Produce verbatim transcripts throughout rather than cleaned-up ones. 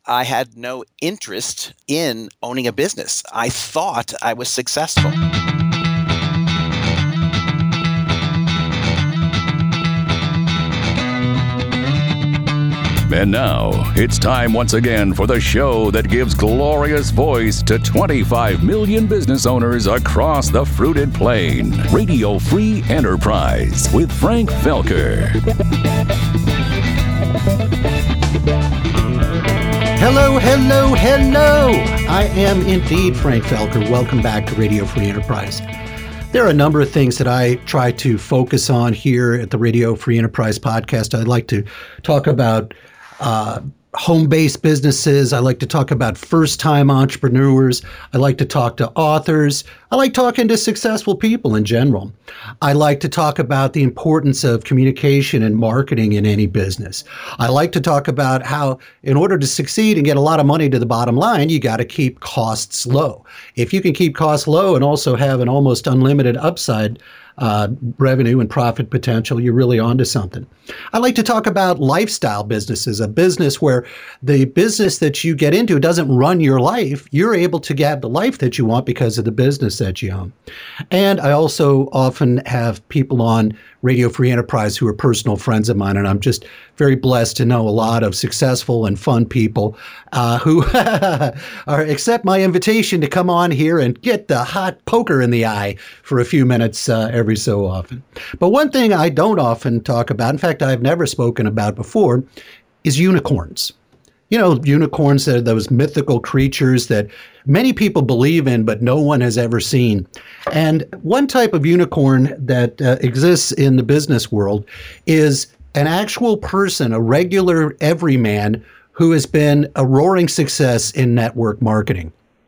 I had no interest in owning a business. I thought I was successful. And now, it's time once again for the show that gives glorious voice to twenty-five million business owners across the fruited plain. Radio Free Enterprise with Frank Felker. Hello, hello, hello. I am indeed Frank Felker. Welcome back to Radio Free Enterprise. There are a number of things that I try to focus on here at the Radio Free Enterprise podcast. I'd like to talk about uh, home-based businesses. I like to talk about first-time entrepreneurs. I like to talk to authors. I like talking to successful people in general. I like to talk about the importance of communication and marketing in any business. I like to talk about how, in order to succeed and get a lot of money to the bottom line, you got to keep costs low. If you can keep costs low and also have an almost unlimited upside Uh, revenue and profit potential, you're really onto something. I like to talk about lifestyle businesses, a business where the business that you get into doesn't run your life. You're able to get the life that you want because of the business that you own. And I also often have people on Radio Free Enterprise who are personal friends of mine, and I'm just very blessed to know a lot of successful and fun people uh, who are accept my invitation to come on here and get the hot poker in the eye for a few minutes uh, every so often. But one thing I don't often talk about, in fact, I've never spoken about before, is unicorns. You know, unicorns are those mythical creatures that many people believe in, but no one has ever seen. And one type of unicorn that uh, exists in the business world is an actual person, a regular everyman who has been a roaring success in network marketing.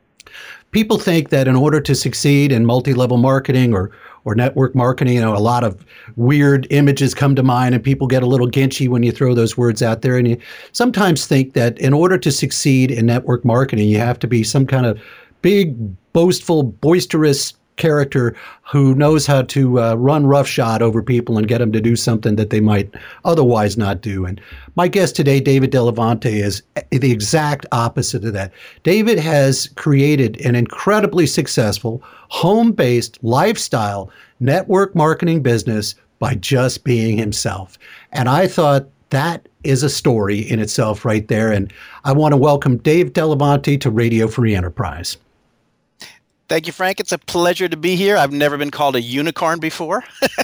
People think that in order to succeed in multi-level marketing or or network marketing, you know, a lot of weird images come to mind and people get a little ginchy when you throw those words out there. And you sometimes think that in order to succeed in network marketing, you have to be some kind of big, boastful, boisterous character who knows how to uh, run roughshod over people and get them to do something that they might otherwise not do. And my guest today, David Delavanti, is the exact opposite of that. David has created an incredibly successful home-based lifestyle network marketing business by just being himself. And I thought that is a story in itself right there. And I want to welcome Dave Delavanti to Radio Free Enterprise. Thank you, Frank. It's a pleasure to be here. I've never been called a unicorn before,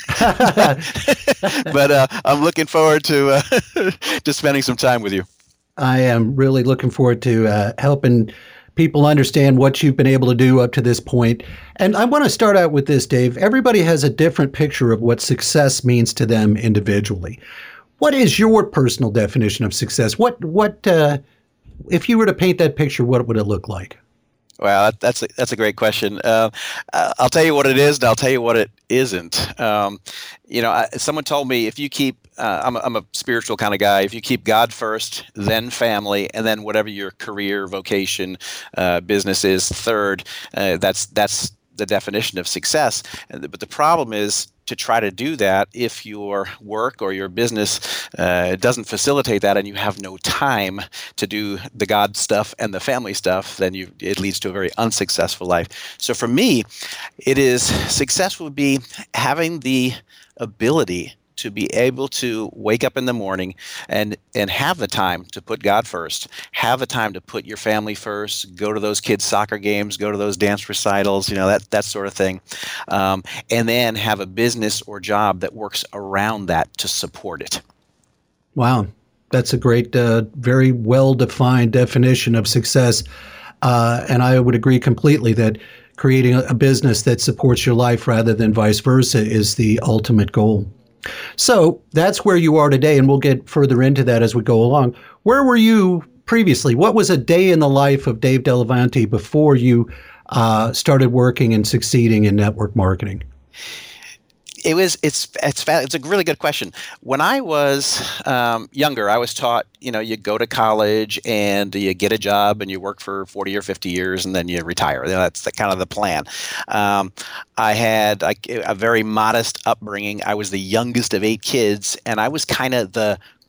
but uh, I'm looking forward to uh, to spending some time with you. I am really looking forward to uh, helping people understand what you've been able to do up to this point. And I want to start out with this, Dave. Everybody has a different picture of what success means to them individually. What is your personal definition of success? What what uh, if you were to paint that picture, what would it look like? Well, that's a, that's a great question. Uh, I'll tell you what it is, and I'll tell you what it isn't. Um, you know, I, someone told me if you keep, uh, I'm, a, I'm a spiritual kind of guy, if you keep God first, then family, and then whatever your career, vocation, uh, business is third, uh, that's that's the definition of success. But the problem is, to try to do that, if your work or your business uh, doesn't facilitate that and you have no time to do the God stuff and the family stuff, then you, it leads to a very unsuccessful life. So for me, it is success would be having the ability to be able to wake up in the morning and and have the time to put God first, have the time to put your family first, go to those kids' soccer games, go to those dance recitals, you know, that that sort of thing, um, and then have a business or job that works around that to support it. Wow, that's a great, uh, very well-defined definition of success, uh, and I would agree completely that creating a business that supports your life rather than vice versa is the ultimate goal. So that's where you are today, and we'll get further into that as we go along. Where were you previously? What was a day in the life of Dave Delavanti before you uh, started working and succeeding in network marketing? It was. It's. It's. It's a really good question. When I was um, younger, I was taught, you know, you go to college and you get a job and you work for forty or fifty years and then you retire. You know, that's the, kind of the plan. Um, I had a, a very modest upbringing. I was the youngest of eight kids, and I was kind of the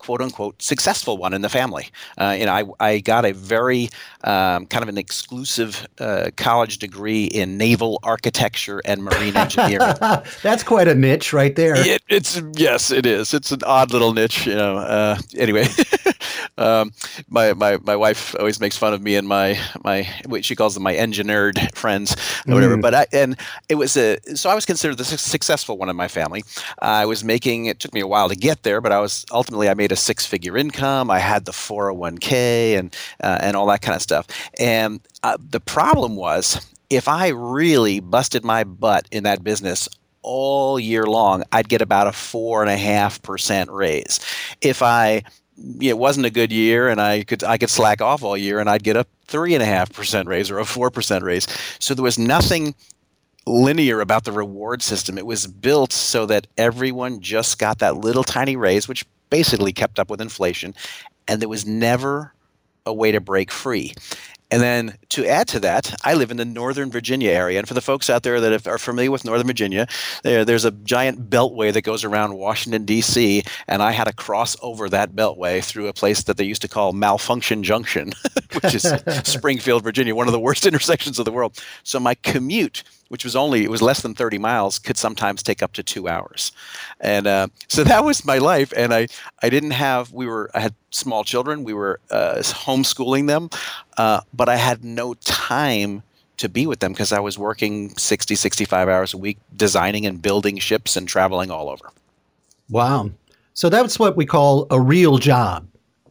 quote unquote successful one in the family. Uh, you know, I, I got a very um, kind of an exclusive uh, college degree in naval architecture and marine engineering. That's quite a niche right there. It, it's yes, it is. It's an odd little niche, you know. Uh, anyway, um, my my my wife always makes fun of me and my my what she calls them my engineered friends or whatever. Mm. But I and it was a so I was considered the su- successful one in my family. I was making. It took me a while to get there, but I was ultimately I made a six-figure income. I had the four oh one k and uh, and all that kind of stuff. And uh, the problem was, if I really busted my butt in that business all year long, I'd get about a four and a half percent raise. If I it wasn't a good year and I could I could slack off all year and I'd get a three and a half percent raise or a four percent raise. So there was nothing linear about the reward system. It was built so that everyone just got that little tiny raise, which basically kept up with inflation, and there was never a way to break free. And then to add to that, I live in the Northern Virginia area. And for the folks out there that are familiar with Northern Virginia, there, there's a giant beltway that goes around Washington, D C, and I had to cross over that beltway through a place that they used to call Malfunction Junction, which is Springfield, Virginia, one of the worst intersections of the world. So my commute, which was only, it was less than thirty miles, could sometimes take up to two hours. And uh, so that was my life. And I, I didn't have, we were, I had small children. We were uh, homeschooling them, uh, but I had no time to be with them because I was working sixty, sixty-five hours a week, designing and building ships and traveling all over. Wow. So that's what we call a real job.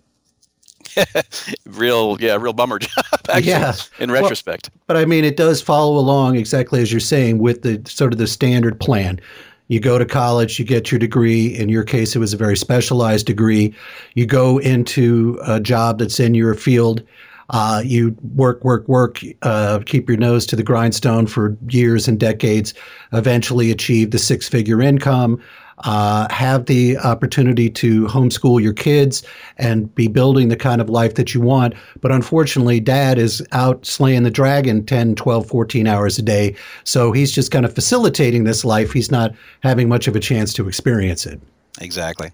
real, yeah, real bummer job, actually, yeah. in retrospect. Well, but I mean, it does follow along exactly as you're saying with the sort of the standard plan. You go to college, you get your degree. In your case, it was a very specialized degree. You go into a job that's in your field. Uh, you work, work, work, uh, keep your nose to the grindstone for years and decades, eventually achieve the six-figure income, uh, have the opportunity to homeschool your kids and be building the kind of life that you want. But unfortunately, dad is out slaying the dragon ten, twelve, fourteen hours a day. So he's just kind of facilitating this life. He's not having much of a chance to experience it. Exactly.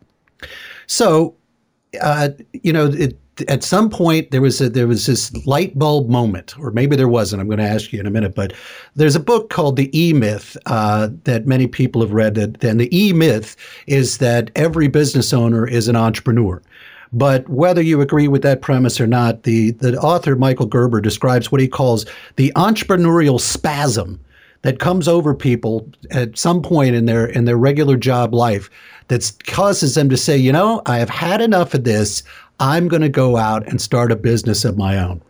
So, uh, you know, it, at some point there was a, there was this light bulb moment, or maybe there wasn't. I'm going to ask you in a minute, but there's a book called The E-Myth uh, that many people have read. That, and the E-Myth is that every business owner is an entrepreneur. But whether you agree with that premise or not, the, the author, Michael Gerber, describes what he calls the entrepreneurial spasm that comes over people at some point in their in their regular job life that causes them to say, you know, I have had enough of this. I'm going to go out and start a business of my own.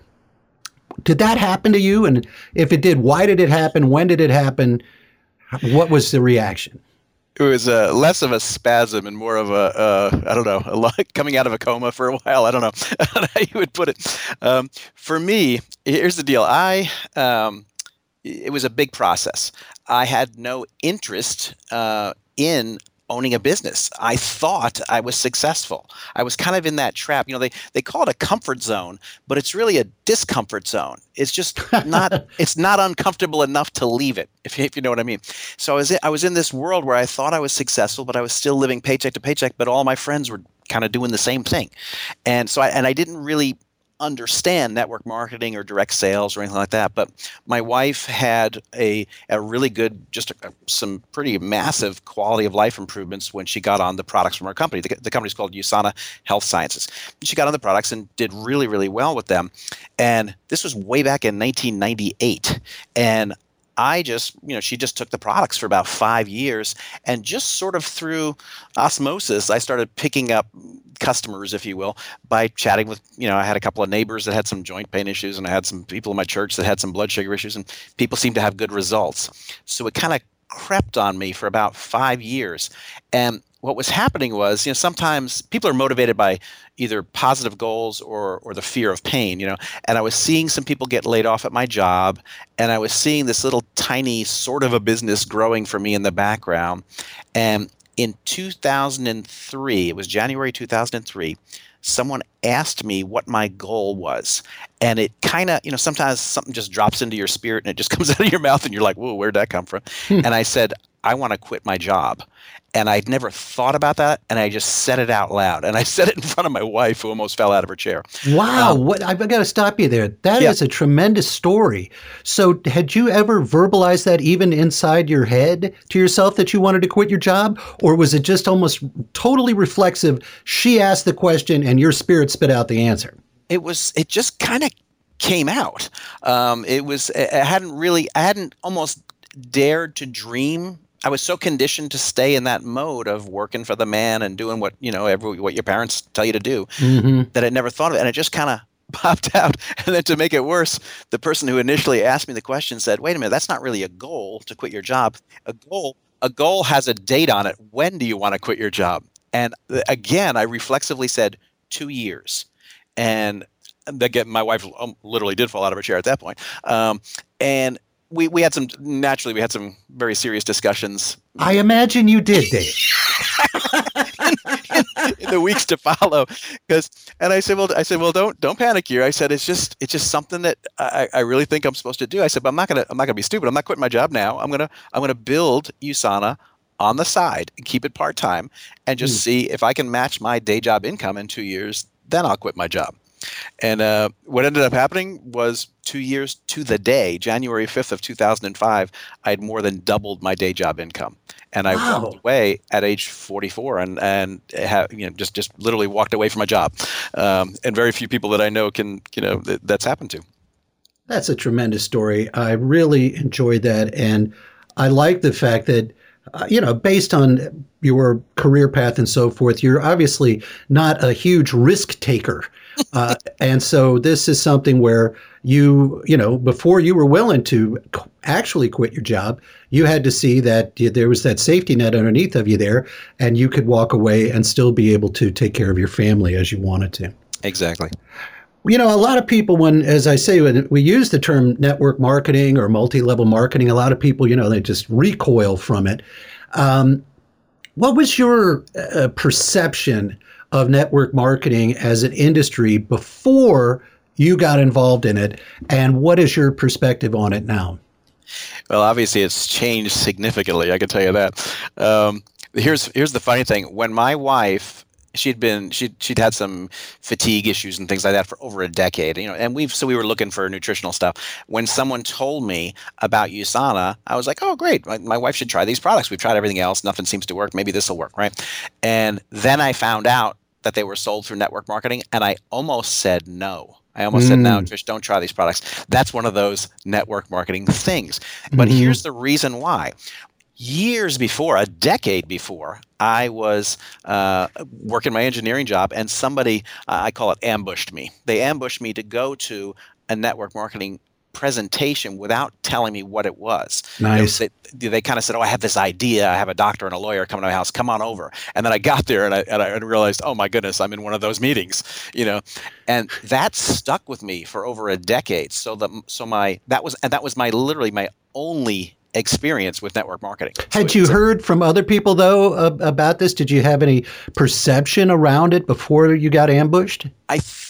Did that happen to you? And if it did, why did it happen? When did it happen? What was the reaction? It was uh, less of a spasm and more of a, uh, I don't know, a lot, coming out of a coma for a while. I don't know how you would put it. Um, for me, here's the deal. I, um, it was a big process. I had no interest uh, in owning a business. I thought I was successful. I was kind of in that trap. You know, they, they call it a comfort zone, but it's really a discomfort zone. It's just not, it's not uncomfortable enough to leave it, if you, if you know what I mean. So I was, in, I was in this world where I thought I was successful, but I was still living paycheck to paycheck, but all my friends were kind of doing the same thing. And so I, and I didn't really understand network marketing or direct sales or anything like that. But my wife had a, a really good, just a, some pretty massive quality of life improvements when she got on the products from our company. The, the company's called USANA Health Sciences. She got on the products and did really, really well with them. And this was way back in nineteen ninety-eight. And I just, you know, she just took the products for about five years and just sort of through osmosis, I started picking up customers, if you will, by chatting with, you know, I had a couple of neighbors that had some joint pain issues and I had some people in my church that had some blood sugar issues and people seemed to have good results. So it kind of crept on me for about five years. And what was happening was, you know, sometimes people are motivated by either positive goals or or the fear of pain, you know, and I was seeing some people get laid off at my job and I was seeing this little tiny sort of a business growing for me in the background. And in two thousand three, it was January two thousand three, someone asked me what my goal was. And it kind of, you know, sometimes something just drops into your spirit and it just comes out of your mouth and you're like, whoa, where'd that come from? Hmm. And I said, I want to quit my job. And I'd never thought about that, and I just said it out loud. And I said it in front of my wife, who almost fell out of her chair. Wow, Um, what I've got to stop you there. That yeah. is a tremendous story. So, had you ever verbalized that even inside your head to yourself that you wanted to quit your job, or was it just almost totally reflexive? She asked the question, and your spirit spit out the answer. It was. It just kind of came out. Um, it was. I hadn't really. I hadn't almost dared to dream. I was so conditioned to stay in that mode of working for the man and doing what, you know, every, what your parents tell you to do, mm-hmm. that I never thought of it. And it just kind of popped out. And then to make it worse, the person who initially asked me the question said, wait a minute, that's not really a goal to quit your job. A goal, a goal has a date on it. When do you want to quit your job? And again, I reflexively said two years. And again, my wife literally did fall out of her chair at that point. Um, and We we had some naturally we had some very serious discussions. I imagine you did, Dave. in, in, in the weeks to follow, because and I said, well, I said, well, don't don't panic here. I said, it's just it's just something that I, I really think I'm supposed to do. I said, but I'm not gonna I'm not gonna be stupid. I'm not quitting my job now. I'm gonna I'm gonna build USANA on the side and keep it part time, and just mm. see if I can match my day job income in two years. Then I'll quit my job. And uh, what ended up happening was two years to the day, January fifth of two thousand five, I had more than doubled my day job income. And I wow. walked away at age forty-four and, and have, you know, just, just literally walked away from my job. Um, and very few people that I know can, you know, th- that's happened to. That's a tremendous story. I really enjoyed that. And I like the fact that, uh, you know, based on your career path and so forth, you're obviously not a huge risk taker. Uh, and so this is something where you, you know, before you were willing to actually quit your job, you had to see that there was that safety net underneath of you there, and you could walk away and still be able to take care of your family as you wanted to. Exactly. You know, a lot of people, when, as I say, when we use the term network marketing or multi-level marketing, a lot of people, you know, they just recoil from it. Um, what was your uh, perception of network marketing as an industry before you got involved in it, and what is your perspective on it now? Well, obviously it's changed significantly, I can tell you that. Um, here's here's the funny thing. When my wife, she'd been she'd she'd had some fatigue issues and things like that for over a decade, you know, and we've so we were looking for nutritional stuff. When someone told me about USANA, I was like, oh, great, my, my wife should try these products. We've tried everything else, nothing seems to work. Maybe this will work, right? And then I found out that they were sold through network marketing, and I almost said no. I almost mm. said, no, Trish, don't try these products. That's one of those network marketing things. But mm-hmm. here's the reason why. Years before, a decade before, I was uh, working my engineering job, and somebody, uh, I call it ambushed me. They ambushed me to go to a network marketing presentation without telling me what it was. Nice. They, they kind of said, oh, I have this idea. I have a doctor and a lawyer coming to my house. Come on over. And then I got there and I, and I realized, oh my goodness, I'm in one of those meetings, you know, and that stuck with me for over a decade. So the, so my, that was, and that was my, literally my only experience with network marketing. Had so you heard from other people though uh, about this? Did you have any perception around it before you got ambushed? I th-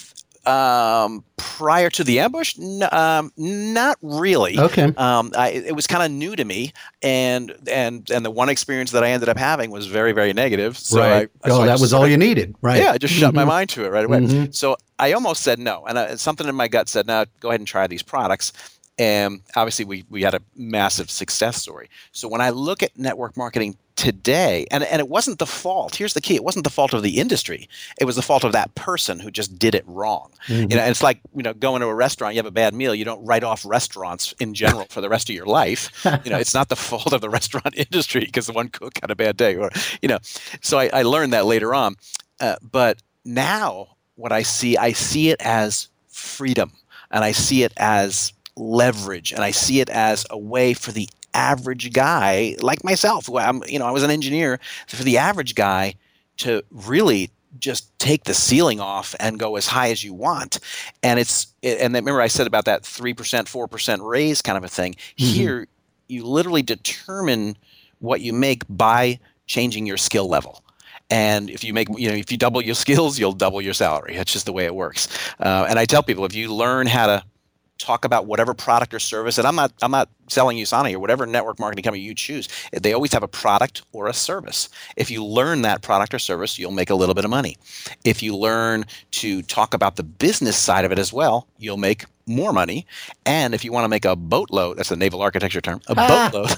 Um, prior to the ambush, n- um, not really. Okay. Um, I, it was kind of new to me, and and and the one experience that I ended up having was very very negative. So right. I, oh, so I that was all of, you needed, right? Yeah, I just shut mm-hmm. my mind to it right away. Mm-hmm. So I almost said no, and I, something in my gut said, "No, go ahead and try these products." And obviously, we we had a massive success story. So when I look at network marketing today, and, and it wasn't the fault. Here's the key: it wasn't the fault of the industry. It was the fault of that person who just did it wrong. Mm-hmm. You know, and it's like, you know, going to a restaurant. You have a bad meal. You don't write off restaurants in general for the rest of your life. You know, it's not the fault of the restaurant industry because the one cook had a bad day, or you know. So I, I learned that later on. Uh, but now, what I see, I see it as freedom, and I see it as leverage, and I see it as a way for the average guy like myself, who I'm, you know, I was an engineer, for the average guy to really just take the ceiling off and go as high as you want. And it's, and remember I said about that three percent, four percent raise kind of a thing. Mm-hmm. Here, you literally determine what you make by changing your skill level. And if you make, you know, if you double your skills, you'll double your salary. That's just the way it works. Uh, and I tell people, if you learn how to talk about whatever product or service. And I'm not I'm not selling you Sani or whatever network marketing company you choose. They always have a product or a service. If you learn that product or service, you'll make a little bit of money. If you learn to talk about the business side of it as well, you'll make more money. And if you want to make a boatload, that's a naval architecture term, a ah. boatload,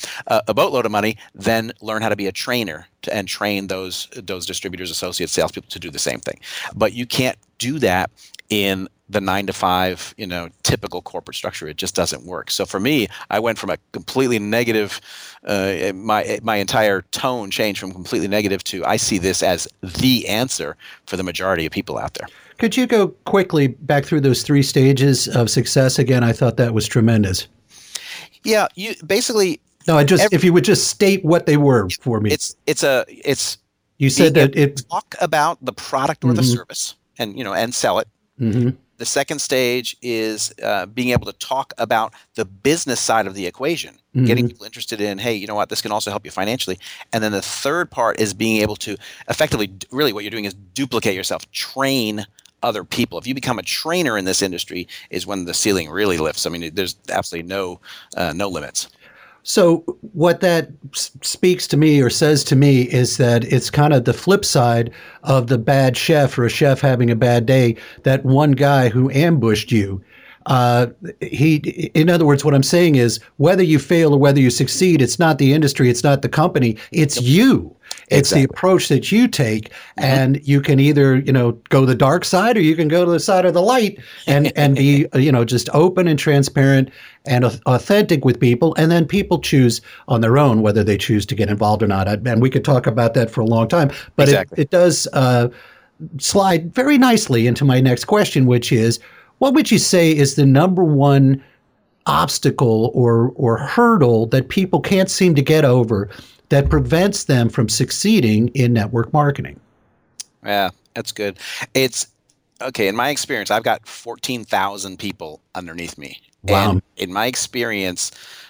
a boatload of money, then learn how to be a trainer to, and train those those distributors, associates, salespeople to do the same thing. But you can't do that in the nine to five, you know, typical corporate structure. It just doesn't work. So for me, I went from a completely negative, uh, my my entire tone changed from completely negative to I see this as the answer for the majority of people out there. Could you go quickly back through those three stages of success again? I thought that was tremendous. Yeah, you basically. No, I just every, if you would just state what they were for me. It's it's a it's. You said that it talk about the product or mm-hmm. the service, and you know, and sell it. Mm-hmm. The second stage is uh, being able to talk about the business side of the equation, mm-hmm. getting people interested in, hey, you know what, this can also help you financially. And then the third part is being able to effectively, really what you're doing is duplicate yourself, train other people. If you become a trainer in this industry is when the ceiling really lifts. I mean, there's absolutely no uh, no limits. So what that speaks to me or says to me is that it's kind of the flip side of the bad chef or a chef having a bad day, that one guy who ambushed you. Uh, he, in other words, what I'm saying is whether you fail or whether you succeed, it's not the industry, it's not the company, it's yep. you. It's exactly. the approach that you take, mm-hmm. and you can either, you know, go the dark side or you can go to the side of the light and, and be, you know, just open and transparent and authentic with people. And then people choose on their own whether they choose to get involved or not. And we could talk about that for a long time, but exactly. it, it does uh, slide very nicely into my next question, which is, what would you say is the number one obstacle or or hurdle that people can't seem to get over that prevents them from succeeding in network marketing? Yeah, that's good. It's okay. In my experience, I've got fourteen thousand people underneath me. Wow. And in my experience,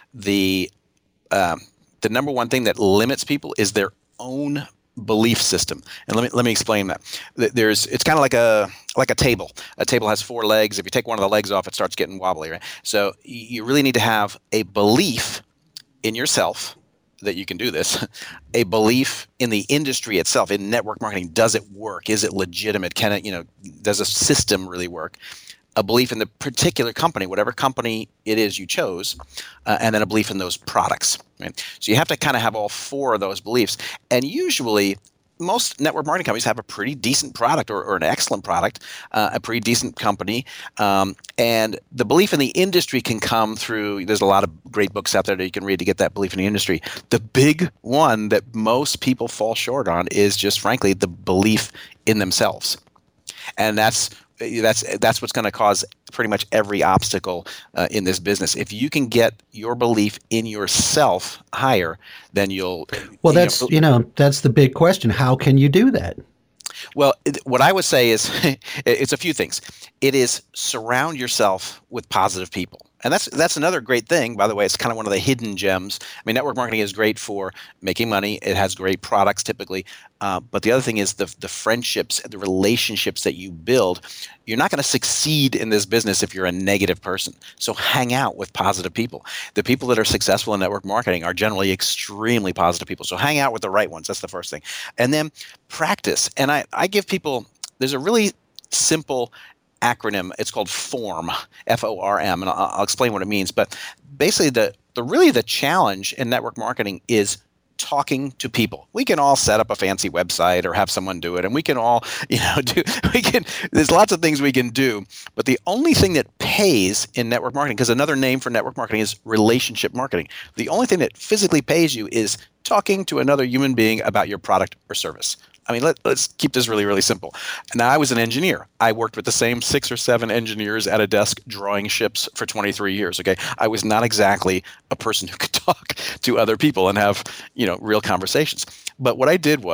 the um, the number one thing that limits people is their own belief system. And let me let me explain that. There's it's kind of like a like a table. A table has four legs. If you take one of the legs off, it starts getting wobbly, right? So you really need to have a belief in yourself that you can do this, a belief in the industry itself, in network marketing. Does it work? Is it legitimate? Can it, you know, does a system really work? A belief in the particular company, whatever company it is you chose, uh, and then a belief in those products. Right? So you have to kind of have all four of those beliefs. And usually, most network marketing companies have a pretty decent product or, or an excellent product, uh, a pretty decent company. Um, and the belief in the industry can come through, there's a lot of great books out there that you can read to get that belief in the industry. The big one that most people fall short on is just, frankly, the belief in themselves. And that's That's that's what's going to cause pretty much every obstacle uh, in this business. If you can get your belief in yourself higher, then you'll. Well, that's you know, you know that's the big question. How can you do that? Well, what I would say is it's a few things. It is surround yourself with positive people. And that's that's another great thing, by the way. It's kind of one of the hidden gems. I mean, network marketing is great for making money. It has great products typically. Uh, but the other thing is the the friendships, the relationships that you build. You're not going to succeed in this business if you're a negative person. So hang out with positive people. The people that are successful in network marketing are generally extremely positive people. So hang out with the right ones. That's the first thing. And then practice. And I, I give people, there's a really simple acronym. It's called FORM, F O R M, and I'll, I'll explain what it means. But basically, the, the really the challenge in network marketing is talking to people. We can all set up a fancy website or have someone do it, and we can all, you know, do. We can. There's lots of things we can do, but the only thing that pays in network marketing, because another name for network marketing is relationship marketing. The only thing that physically pays you is talking to another human being about your product or service. I mean, let, let's keep this really, really simple. Now, I was an engineer. I worked with the same six or seven engineers at a desk drawing ships for twenty-three years, okay? I was not exactly a person who could talk to other people and have, you know, real conversations. But what I did was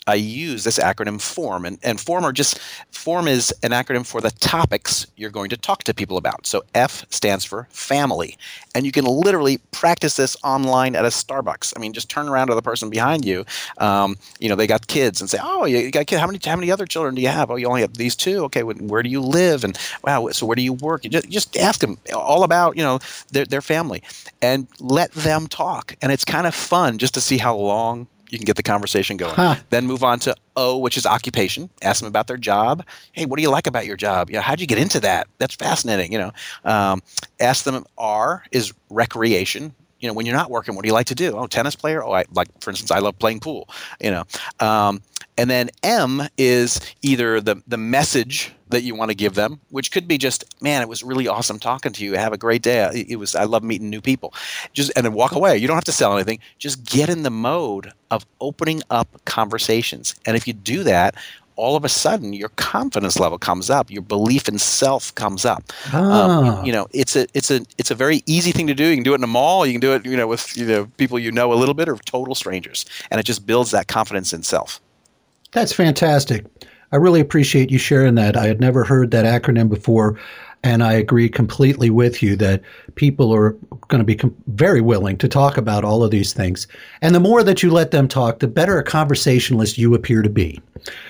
I use this acronym FORM. And, and FORM are just, FORM is an acronym for the topics you're going to talk to people about. So F stands for family. And you can literally practice this online at a Starbucks. I mean, just turn around to the person behind you. Um, you know, they got kids and say, oh, you got kids. How many, how many other children do you have? Oh, you only have these two? Okay, where do you live? And wow, so where do you work? You just, just ask them all about, you know, their, their family and let them talk. And it's kind of fun just to see how long you can get the conversation going. Huh. Then move on to O, which is occupation. Ask them about their job. Hey, what do you like about your job? Yeah, how'd you get into that? That's fascinating. You know, um, ask them. R is recreation. You know, when you're not working, what do you like to do? Oh, tennis player. Oh, I like, for instance, I love playing pool. You know, um, and then M is either the the message that you want to give them, which could be just, man, it was really awesome talking to you. Have a great day. It was, I love meeting new people. Just, and then walk away. You don't have to sell anything. Just get in the mode of opening up conversations. And if you do that, all of a sudden your confidence level comes up, your belief in self comes up. Ah. Um, you know, it's a it's a it's a very easy thing to do. You can do it in a mall. You can do it, you know, with you know people you know a little bit or total strangers, and it just builds that confidence in self. That's fantastic. I really appreciate you sharing that. I had never heard that acronym before, and I agree completely with you that people are going to be com- very willing to talk about all of these things. And the more that you let them talk, the better a conversationalist you appear to be.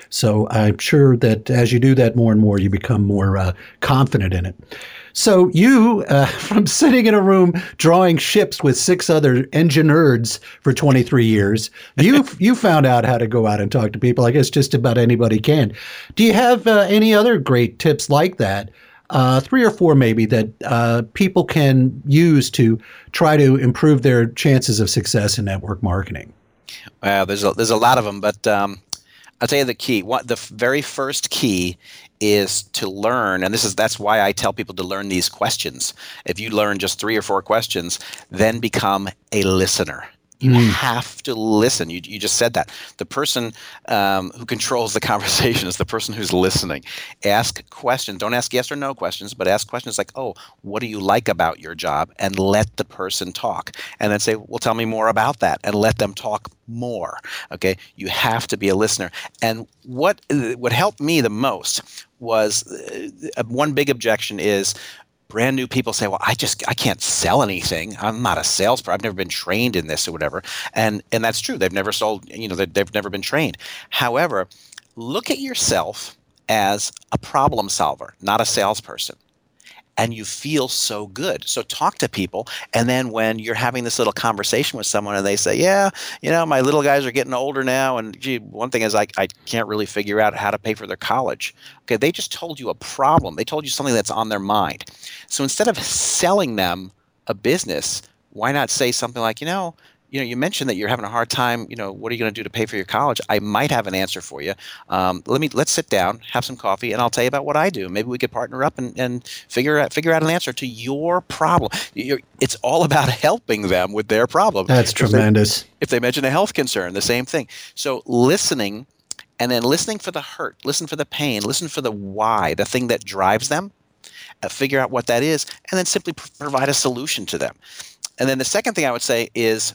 So I'm sure that as you do that more and more, you become more uh, confident in it. So you, uh, from sitting in a room drawing ships with six other engine nerds for twenty-three years, you you found out how to go out and talk to people. I guess just about anybody can. Do you have uh, any other great tips like that? Uh, three or four maybe that uh, people can use to try to improve their chances of success in network marketing? Well, there's a, there's a lot of them, but um, I'll tell you the key. What the f- very first key is to learn, and this is that's why I tell people to learn these questions. If you learn just three or four questions, then become a listener. You mm. have to listen. You you just said that. The person um, who controls the conversation is the person who's listening. Ask questions. Don't ask yes or no questions, but ask questions like, oh, what do you like about your job? And let the person talk. And then say, well, tell me more about that. And let them talk more. Okay? You have to be a listener. And what what helped me the most was uh, one big objection is, brand new people say, well, I just, I can't sell anything. I'm not a salesperson. I've never been trained in this or whatever. And and that's true. They've never sold, you know, they've never been trained. However, look at yourself as a problem solver, not a salesperson. And you feel so good. So talk to people. And then when you're having this little conversation with someone and they say, yeah, you know, my little guys are getting older now. And gee, one thing is I, I can't really figure out how to pay for their college. Okay, they just told you a problem. They told you something that's on their mind. So instead of selling them a business, why not say something like, you know, you know, you mentioned that you're having a hard time, you know, what are you going to do to pay for your college? I might have an answer for you. Um, let me, let's sit down, have some coffee, and I'll tell you about what I do. Maybe we could partner up and, and figure out, figure out an answer to your problem. You're, it's all about helping them with their problem. That's if tremendous. They, if they mention a health concern, the same thing. So listening, and then listening for the hurt, listen for the pain, listen for the why, the thing that drives them, uh, figure out what that is, and then simply pr- provide a solution to them. And then the second thing I would say is,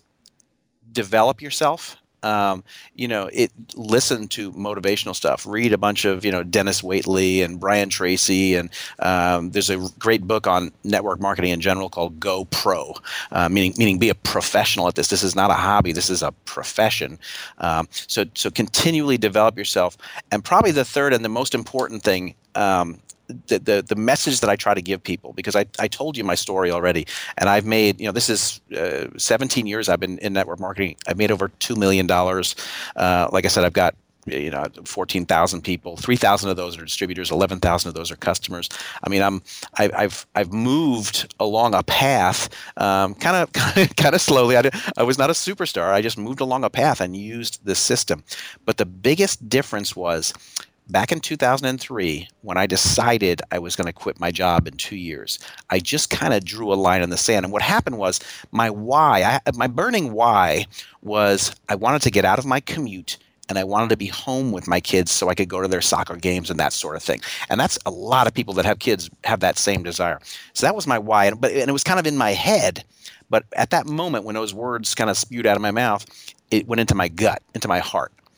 develop yourself. Um, you know, it listen to motivational stuff. Read a bunch of, you know, Dennis Waitley and Brian Tracy, and um, there's a great book on network marketing in general called Go Pro, uh, meaning meaning be a professional at this. This is not a hobby. This is a profession. Um, so so continually develop yourself. And probably the third and the most important thing. Um, The, the the message that I try to give people, because I, I told you my story already, and I've made, you know, this is uh, seventeen years I've been in network marketing. I've made over two million dollars. Uh, like I said, I've got, you know, fourteen thousand people, three thousand of those are distributors, eleven thousand of those are customers. I mean, I'm, I, I've, I've moved along a path, um, kind of, kind of slowly. I, did, I was not a superstar. I just moved along a path and used the system. But the biggest difference was, back in two thousand three, when I decided I was going to quit my job in two years, I just kind of drew a line in the sand. And what happened was my why, I, my burning why was I wanted to get out of my commute and I wanted to be home with my kids so I could go to their soccer games and that sort of thing. And that's a lot of people that have kids have that same desire. So that was my why. And, but, and it was kind of in my head. But at that moment when those words kind of spewed out of my mouth, it went into my gut, into my heart.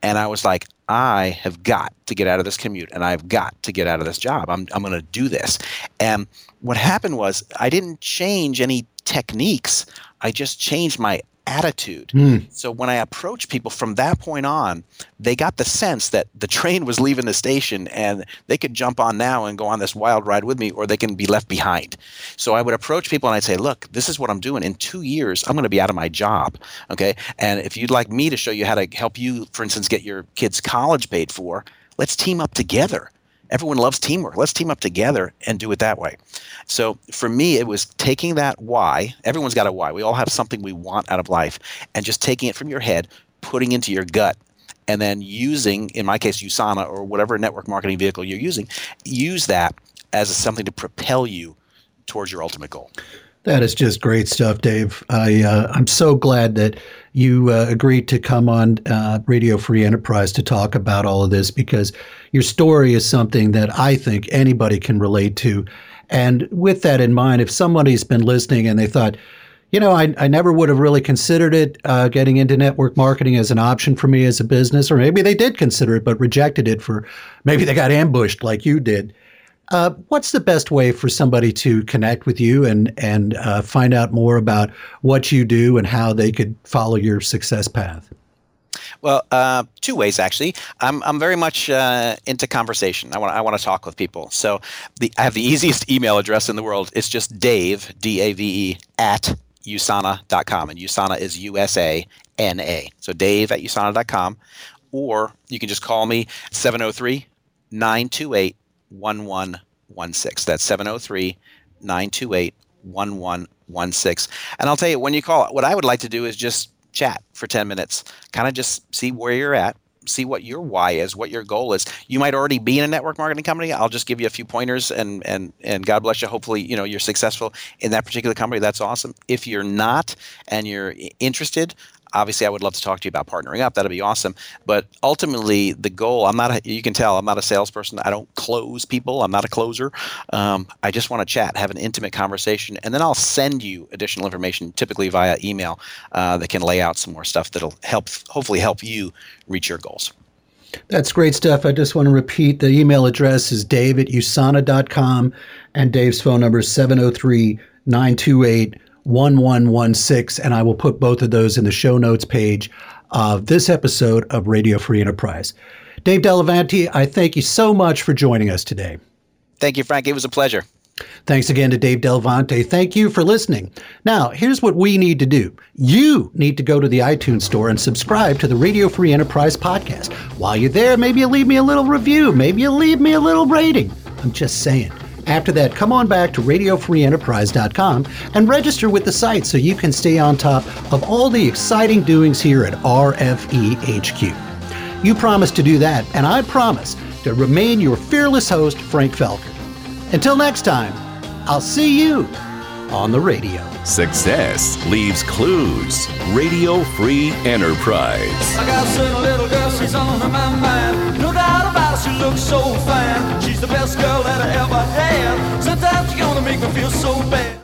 And I was like, I have got to get out of this commute, and I've got to get out of this job. I'm I'm going to do this. And what happened was I didn't change any techniques. I just changed my attitude. Mm. So when I approached people from that point on, they got the sense that the train was leaving the station and they could jump on now and go on this wild ride with me, or they can be left behind. So I would approach people and I'd say, look, this is what I'm doing. In two years, I'm going to be out of my job. Okay. And if you'd like me to show you how to help you, for instance, get your kids' college paid for, let's team up together. Everyone loves teamwork. Let's team up together and do it that way. So for me, it was taking that why. Everyone's got a why. We all have something we want out of life, and just taking it from your head, putting into your gut, and then using, in my case, USANA or whatever network marketing vehicle you're using, use that as something to propel you towards your ultimate goal. That is just great stuff, Dave. I, uh, I'm so glad that you uh, agreed to come on uh, Radio Free Enterprise to talk about all of this, because your story is something that I think anybody can relate to. And with that in mind, if somebody's been listening and they thought, you know, I, I never would have really considered it, uh, getting into network marketing as an option for me as a business, or maybe they did consider it but rejected it for, maybe they got ambushed like you did. Uh, what's the best way for somebody to connect with you and and uh, find out more about what you do and how they could follow your success path? Well, uh, two ways actually. I'm I'm very much uh, into conversation. I want I want to talk with people. So the I have the easiest email address in the world. It's just Dave, D A V E, at usana dot com, and USANA is U S A N A. So Dave at usana dot com, or you can just call me seven oh three, nine two eight, one one one six. That's seven oh three, nine two eight, one one one six. And I'll tell you, when you call, what I would like to do is just chat for ten minutes, kind of just see where you're at, see what your why is, what your goal is. You might already be in a network marketing company. I'll just give you a few pointers, and and and God bless you. Hopefully, you know, you're successful in that particular company. That's awesome. If you're not and you're interested, obviously, I would love to talk to you about partnering up. That'd be awesome. But ultimately, the goal, I'm not, a, you can tell, I'm not a salesperson. I don't close people. I'm not a closer. Um, I just want to chat, have an intimate conversation, and then I'll send you additional information, typically via email, uh, that can lay out some more stuff that'll help, hopefully help you reach your goals. That's great stuff. I just want to repeat, the email address is dave at usana dot com, and Dave's phone number is seven oh three, nine two eight, one one one six, and I will put both of those in the show notes page of this episode of Radio Free Enterprise. Dave Delavanti, I thank you so much for joining us today. Thank you, Frank. It was a pleasure. Thanks again to Dave Delavanti. Thank you for listening. Now, here's what we need to do. You need to go to the iTunes store and subscribe to the Radio Free Enterprise podcast. While you're there, maybe you leave me a little review. Maybe you leave me a little rating. I'm just saying. After that, come on back to radio free enterprise dot com and register with the site so you can stay on top of all the exciting doings here at R F E H Q. You promised to do that, and I promise to remain your fearless host, Frank Felker. Until next time, I'll see you on the radio. Success leaves clues. Radio Free Enterprise. I got a certain little girl, she's on my mind. No doubt about it, she looks so fine. She's the best girl that I ever had. Sometimes you're gonna make me feel so bad.